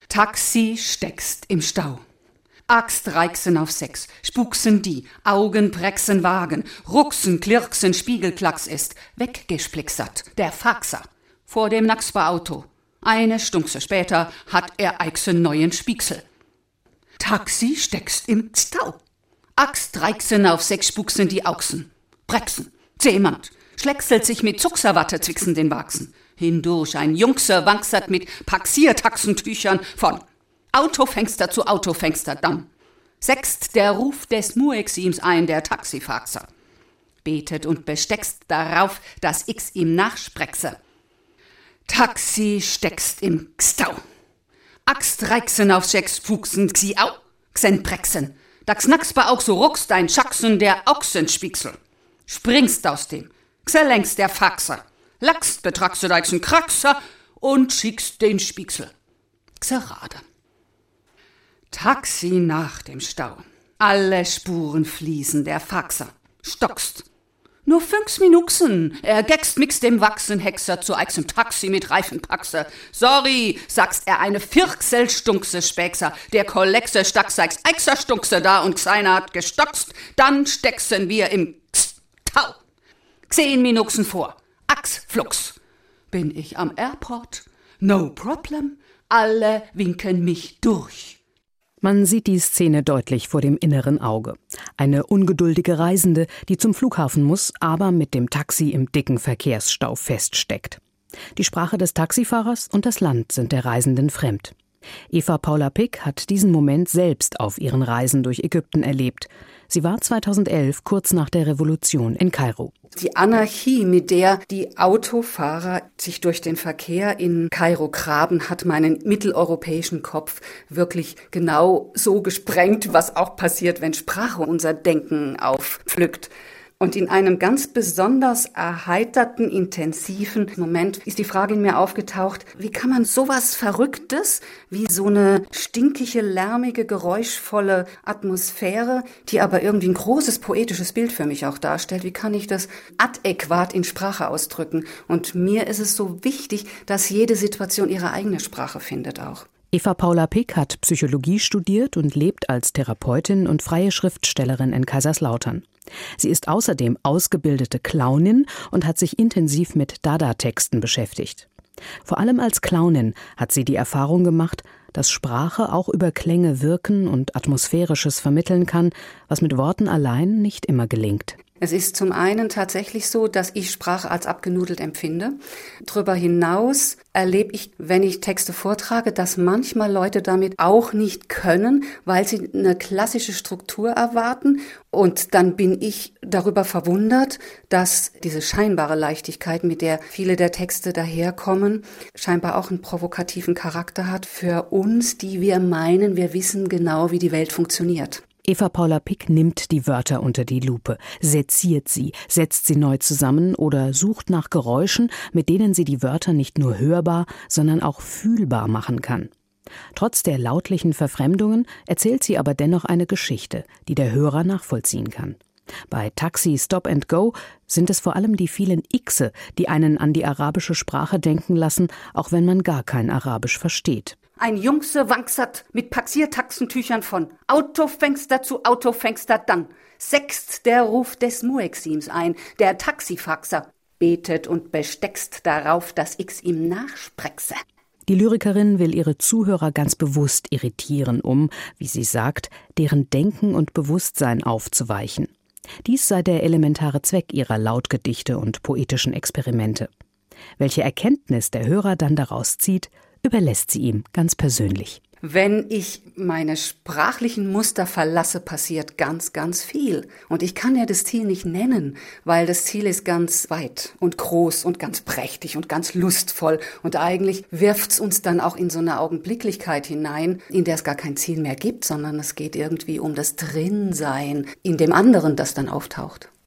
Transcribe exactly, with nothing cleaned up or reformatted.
Taxi steckst im Stau. Axt reichsen auf sechs, spuksen die, Augen brexen Wagen, rucksen, klirksen, Spiegelklacks ist, weggesplicksert, der Faxer, vor dem Naxpa-Auto. Eine Stunde später hat er eichsen neuen Spiegsel. Taxi steckst im Stau. Axt reichsen auf sechs, spuksen die Auchsen, brexen, jemand, schleckselt sich mit Zuxerwatte zwischen den Wachsen. Hindurch ein Jungse wangsert mit Paxiertaxentüchern von Autofenster zu Autofenster dann. Sext der Ruf des Muexims ein, der Taxifaxer. Betet und besteckst darauf, dass X ihm nachsprexe. Taxi steckst im Gstau. Axt reichsen auf sechs Fuchsen, xi au, xen brexen. Da knacksbar auch so ruckst dein Schaxen der Ochsenspiegsel. Springst aus dem, xelängst der Faxer. Lachst betrackst du deichsen Kraxer und schickst den Spiegsel. Xerade. Taxi nach dem Stau. Alle Spuren fließen, der Faxer. Stockst. Nur fünf Minuxen, er geckst mix dem Wachsen Hexer zu eichsem Taxi mit Reifenpaxer. Sorry, sagst er eine Vierxelstunkse Späxer, der Kollexe stack seichs Eichserstunkse da und Xeiner hat gestockst, dann stecksen wir im Stau. Zehn Minuxen vor, Ax flux. Bin ich am Airport? No problem, alle winken mich durch. Man sieht die Szene deutlich vor dem inneren Auge. Eine ungeduldige Reisende, die zum Flughafen muss, aber mit dem Taxi im dicken Verkehrsstau feststeckt. Die Sprache des Taxifahrers und das Land sind der Reisenden fremd. Eva Paula Pick hat diesen Moment selbst auf ihren Reisen durch Ägypten erlebt. Sie war zweitausendelf, kurz nach der Revolution, in Kairo. Die Anarchie, mit der die Autofahrer sich durch den Verkehr in Kairo graben, hat meinen mitteleuropäischen Kopf wirklich genau so gesprengt, was auch passiert, wenn Sprache unser Denken aufpflückt. Und in einem ganz besonders erheiterten, intensiven Moment ist die Frage in mir aufgetaucht, wie kann man sowas Verrücktes, wie so eine stinkige, lärmige, geräuschvolle Atmosphäre, die aber irgendwie ein großes poetisches Bild für mich auch darstellt, wie kann ich das adäquat in Sprache ausdrücken? Und mir ist es so wichtig, dass jede Situation ihre eigene Sprache findet auch. Eva Paula Pick hat Psychologie studiert und lebt als Therapeutin und freie Schriftstellerin in Kaiserslautern. Sie ist außerdem ausgebildete Clownin und hat sich intensiv mit Dada-Texten beschäftigt. Vor allem als Clownin hat sie die Erfahrung gemacht, dass Sprache auch über Klänge wirken und Atmosphärisches vermitteln kann, was mit Worten allein nicht immer gelingt. Es ist zum einen tatsächlich so, dass ich Sprache als abgenudelt empfinde. Darüber hinaus erlebe ich, wenn ich Texte vortrage, dass manchmal Leute damit auch nicht können, weil sie eine klassische Struktur erwarten. Und dann bin ich darüber verwundert, dass diese scheinbare Leichtigkeit, mit der viele der Texte daherkommen, scheinbar auch einen provokativen Charakter hat für uns, die wir meinen, wir wissen genau, wie die Welt funktioniert. Eva Paula Pick nimmt die Wörter unter die Lupe, seziert sie, setzt sie neu zusammen oder sucht nach Geräuschen, mit denen sie die Wörter nicht nur hörbar, sondern auch fühlbar machen kann. Trotz der lautlichen Verfremdungen erzählt sie aber dennoch eine Geschichte, die der Hörer nachvollziehen kann. Bei Taxi Stop and Go sind es vor allem die vielen Xe, die einen an die arabische Sprache denken lassen, auch wenn man gar kein Arabisch versteht. Ein Jungse wangsert mit Paxiertaxentüchern von Autofenster zu Autofenster dann. Sext der Ruf des Muexims ein, der Taxifaxer. Betet und besteckst darauf, dass X ihm nachsprexe. Die Lyrikerin will ihre Zuhörer ganz bewusst irritieren, um, wie sie sagt, deren Denken und Bewusstsein aufzuweichen. Dies sei der elementare Zweck ihrer Lautgedichte und poetischen Experimente. Welche Erkenntnis der Hörer dann daraus zieht, überlässt sie ihm ganz persönlich. Wenn ich meine sprachlichen Muster verlasse, passiert ganz, ganz viel. Und ich kann ja das Ziel nicht nennen, weil das Ziel ist ganz weit und groß und ganz prächtig und ganz lustvoll. Und eigentlich wirft's uns dann auch in so eine Augenblicklichkeit hinein, in der es gar kein Ziel mehr gibt, sondern es geht irgendwie um das Drinsein in dem anderen, das dann auftaucht.